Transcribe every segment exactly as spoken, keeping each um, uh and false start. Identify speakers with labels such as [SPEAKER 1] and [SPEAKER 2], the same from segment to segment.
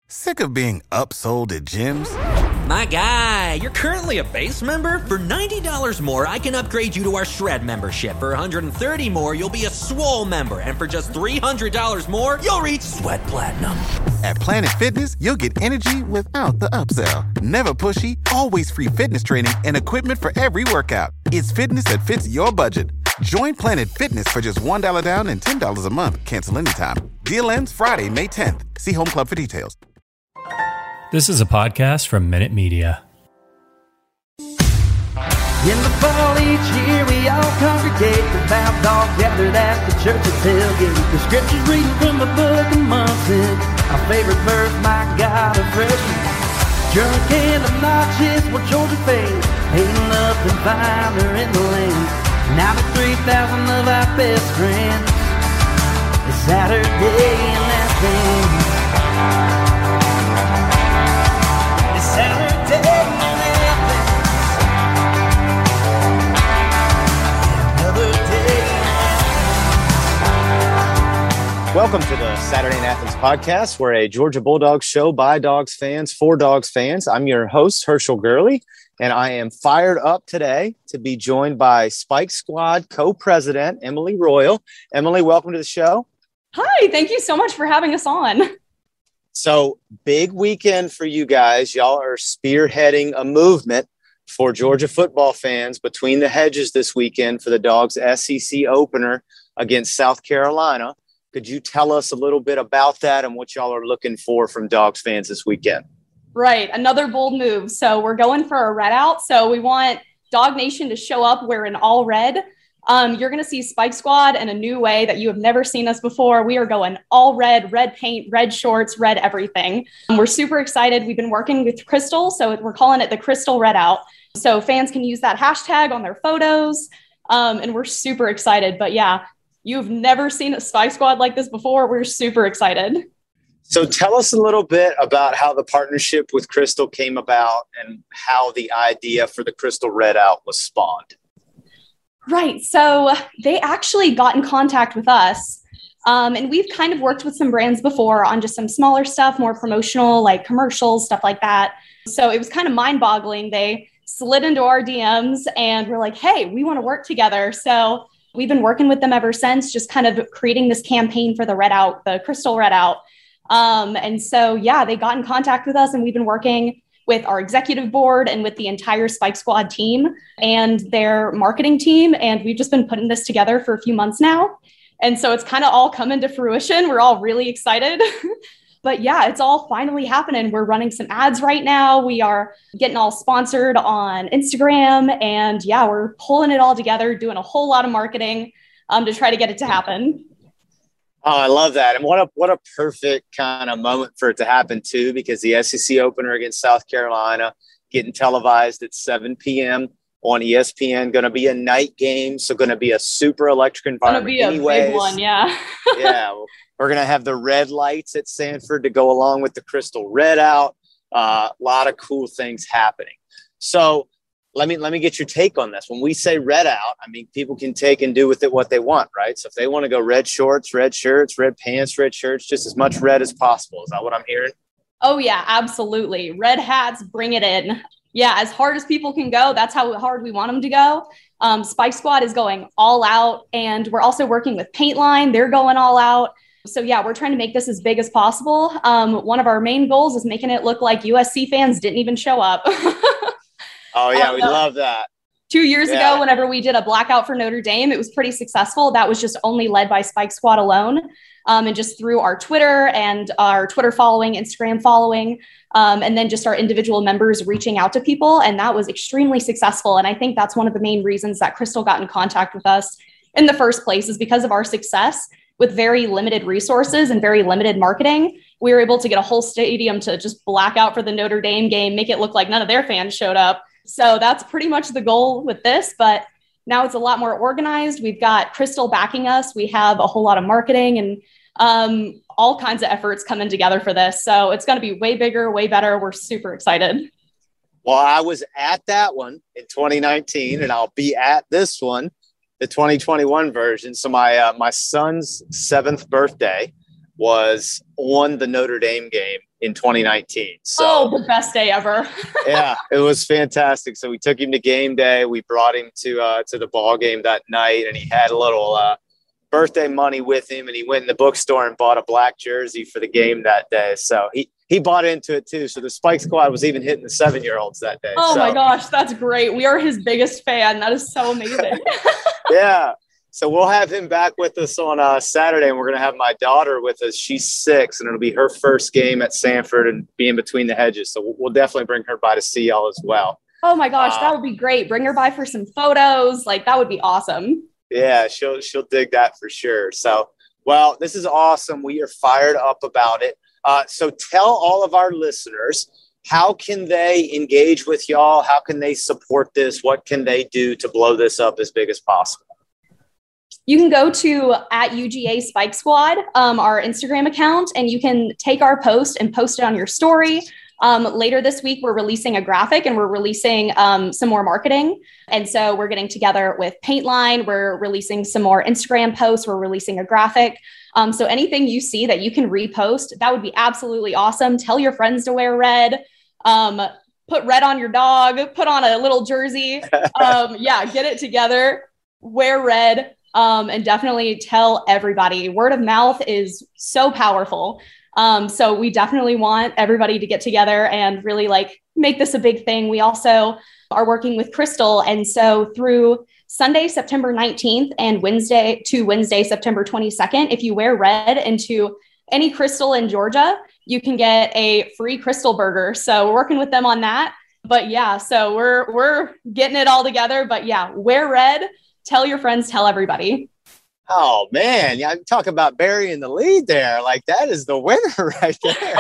[SPEAKER 1] Sick of being upsold at gyms?
[SPEAKER 2] My guy, you're currently a base member? For ninety dollars more, I can upgrade you to our Shred membership. For one hundred thirty dollars more, you'll be a Swole member. And for just three hundred dollars more, you'll reach Sweat Platinum.
[SPEAKER 1] At Planet Fitness, you'll get energy without the upsell. Never pushy, always free fitness training and equipment for every workout. It's fitness that fits your budget. Join Planet Fitness for just one dollar down and ten dollars a month. Cancel anytime. Deal ends Friday, May tenth. See Home Club for details.
[SPEAKER 3] This is a podcast from Minute Media.
[SPEAKER 4] In the fall each year we all congregate, the vow dogs gathered at the church's tailgate. The scriptures reading from the book of Munson, our favorite verse, my God, a freshman. Drunk and obnoxious, we're Georgia fans, ain't nothing finer in the land. ninety-three thousand of our best friends, it's Saturday in Athens.
[SPEAKER 5] Welcome to the Saturday in Athens podcast. We're a Georgia Bulldogs show by Dogs fans for Dogs fans. I'm your host, Herschel Gurley, and I am fired up today to be joined by Spike Squad co-president Emily Royal. Emily, welcome to the show.
[SPEAKER 6] Hi, thank you so much for having us on.
[SPEAKER 5] So, big weekend for you guys. Y'all are spearheading a movement for Georgia football fans between the hedges this weekend for the Dogs S E C opener against South Carolina. Could you tell us a little bit about that and what y'all are looking for from Dogs fans this weekend?
[SPEAKER 6] Right. Another bold move. So we're going for a red out. So we want Dog Nation to show up wearing all red. Um, you're going to see Spike Squad in a new way that you have never seen us before. We are going all red, red paint, red shorts, red everything. Um, we're super excited. We've been working with Crystal, so we're calling it the Crystal Red Out. So fans can use that hashtag on their photos, um, and we're super excited. But yeah, you've never seen a Spike Squad like this before. We're super excited.
[SPEAKER 5] So tell us a little bit about how the partnership with Crystal came about and how the idea for the Crystal Red Out was spawned.
[SPEAKER 6] Right. So they actually got in contact with us. Um, and we've kind of worked with some brands before on just some smaller stuff, more promotional, like commercials, stuff like that. So it was kind of mind boggling. They slid into our D Ms and we're like, hey, we want to work together. So we've been working with them ever since, just kind of creating this campaign for the Red Out, the Crystal Red Out. Um, and so, yeah, they got in contact with us and we've been working with our executive board and with the entire Spike Squad team and their marketing team. And we've just been putting this together for a few months now. And so it's kind of all coming to fruition. We're all really excited. But yeah, it's all finally happening. We're running some ads right now. We are getting all sponsored on Instagram. And yeah, we're pulling it all together, doing a whole lot of marketing um, to try to get it to happen.
[SPEAKER 5] Oh, I love that. And what a what a perfect kind of moment for it to happen, too, because the S E C opener against South Carolina getting televised at seven p.m. on E S P N, going to be a night game. So going to be a super electric environment.
[SPEAKER 6] Going to be a big one, yeah.
[SPEAKER 5] Yeah. We're going to have the red lights at Sanford to go along with the Crystal Red Out. A uh, lot of cool things happening. So let me let me get your take on this. When we say red out, I mean, people can take and do with it what they want, right? So if they want to go red shorts, red shirts, red pants, red shirts, just as much red as possible. Is that what I'm hearing?
[SPEAKER 6] Oh, yeah, absolutely. Red hats, bring it in. Yeah, as hard as people can go, that's how hard we want them to go. Um, Spike Squad is going all out, and we're also working with Paint Line. They're going all out. So, yeah, we're trying to make this as big as possible. Um, one of our main goals is making it look like U S C fans didn't even show up.
[SPEAKER 5] Oh, yeah, we love that.
[SPEAKER 6] Two years
[SPEAKER 5] yeah.
[SPEAKER 6] ago, whenever we did a blackout for Notre Dame, it was pretty successful. That was just only led by Spike Squad alone. Um, and just through our Twitter and our Twitter following, Instagram following, um, and then just our individual members reaching out to people. And that was extremely successful. And I think that's one of the main reasons that Crystal got in contact with us in the first place, is because of our success with very limited resources and very limited marketing. We were able to get a whole stadium to just black out for the Notre Dame game, make it look like none of their fans showed up. So that's pretty much the goal with this, but now it's a lot more organized. We've got Crystal backing us. We have a whole lot of marketing and um, all kinds of efforts coming together for this. So it's going to be way bigger, way better. We're super excited.
[SPEAKER 5] Well, I was at that one in twenty nineteen, and I'll be at this one, the twenty twenty-one version. So my uh, my son's seventh birthday was on the Notre Dame game in twenty nineteen. So,
[SPEAKER 6] oh, the best day ever.
[SPEAKER 5] yeah, it was fantastic. So we took him to game day. We brought him to uh, to the ball game that night, and he had a little uh, birthday money with him, and he went in the bookstore and bought a black jersey for the game that day. So he he bought into it too. So the Spike Squad was even hitting the seven-year-olds that day.
[SPEAKER 6] Oh
[SPEAKER 5] so,
[SPEAKER 6] my gosh, that's great. We are his biggest fan. That is so amazing.
[SPEAKER 5] yeah. So we'll have him back with us on uh, Saturday, and we're going to have my daughter with us. She's six, and it'll be her first game at Sanford and be in between the hedges. So we'll, we'll definitely bring her by to see y'all as well.
[SPEAKER 6] Oh my gosh,
[SPEAKER 5] uh,
[SPEAKER 6] that would be great. Bring her by for some photos. Like, that would be awesome.
[SPEAKER 5] Yeah, she'll she'll dig that for sure. So, well, this is awesome. We are fired up about it. Uh, so tell all of our listeners, how can they engage with y'all? How can they support this? What can they do to blow this up as big as possible?
[SPEAKER 6] You can go to at U G A Spike Squad, um, our Instagram account, and you can take our post and post it on your story. Um, later this week, we're releasing a graphic and we're releasing um, some more marketing. And so we're getting together with Paintline. We're releasing some more Instagram posts. We're releasing a graphic. Um, so anything you see that you can repost, that would be absolutely awesome. Tell your friends to wear red. Um, put red on your dog. Put on a little jersey. Um, yeah, get it together. Wear red. Um, and definitely tell everybody. Word of mouth is so powerful. Um, so we definitely want everybody to get together and really like make this a big thing. We also are working with Crystal. And so through Sunday, September nineteenth and Wednesday to Wednesday, September twenty-second, if you wear red into any Crystal in Georgia, you can get a free Crystal burger. So we're working with them on that. But yeah, so we're, we're getting it all together. But yeah, wear red, tell your friends, tell everybody.
[SPEAKER 5] Oh man, yeah, talk about burying the lead there. Like that is the winner right there.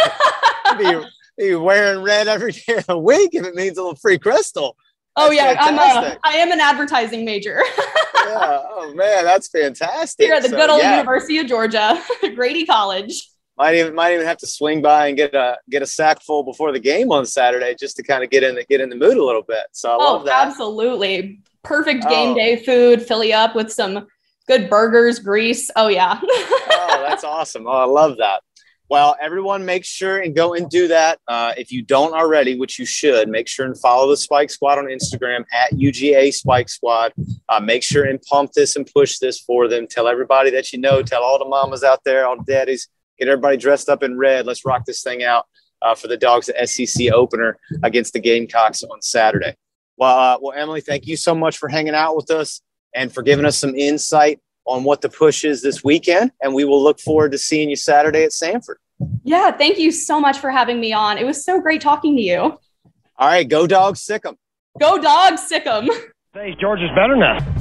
[SPEAKER 5] be, be wearing red every day of the week if it means a little free Crystal.
[SPEAKER 6] That's oh yeah, fantastic. I'm a, I am an advertising major.
[SPEAKER 5] yeah. Oh man, that's fantastic.
[SPEAKER 6] Here at the
[SPEAKER 5] so,
[SPEAKER 6] good old
[SPEAKER 5] yeah.
[SPEAKER 6] University of Georgia, Grady College.
[SPEAKER 5] Might even might even have to swing by and get a get a sack full before the game on Saturday just to kind of get in the get in the mood a little bit. So I
[SPEAKER 6] oh,
[SPEAKER 5] love that.
[SPEAKER 6] Absolutely. Perfect game
[SPEAKER 5] oh.
[SPEAKER 6] day food. Fill you up with some good burgers, grease. Oh, yeah.
[SPEAKER 5] oh, that's awesome. Oh, I love that. Well, everyone make sure and go and do that. Uh, if you don't already, which you should, make sure and follow the Spike Squad on Instagram at U G A Spike Squad. Uh, make sure and pump this and push this for them. Tell everybody that you know. Tell all the mamas out there, all the daddies. Get everybody dressed up in red. Let's rock this thing out uh, for the Dogs at S E C opener against the Gamecocks on Saturday. Well, uh, well, Emily, thank you so much for hanging out with us and for giving us some insight on what the push is this weekend. And we will look forward to seeing you Saturday at Sanford.
[SPEAKER 6] Yeah, thank you so much for having me on. It was so great talking to you.
[SPEAKER 5] All right, go Dogs, sick 'em.
[SPEAKER 6] Go Dogs, sick 'em.
[SPEAKER 7] Thanks, George is better now.